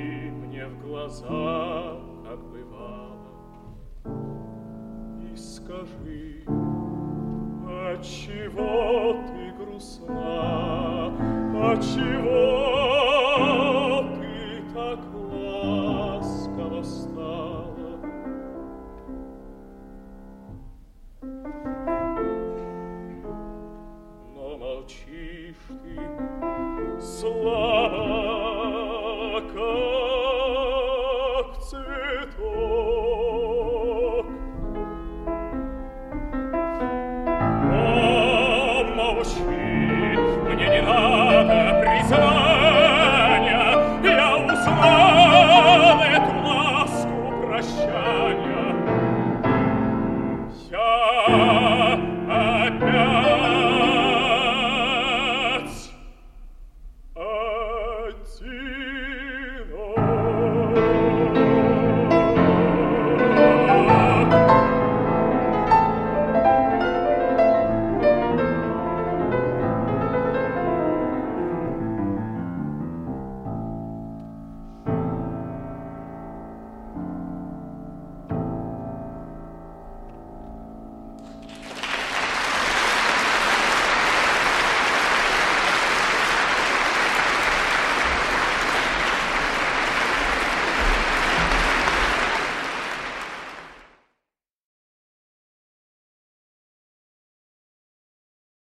мне в глаза, как бывало, и скажи, отчего ты грустна, отчего ты так ласково стала? Но молчишь ты, слава, как цветок.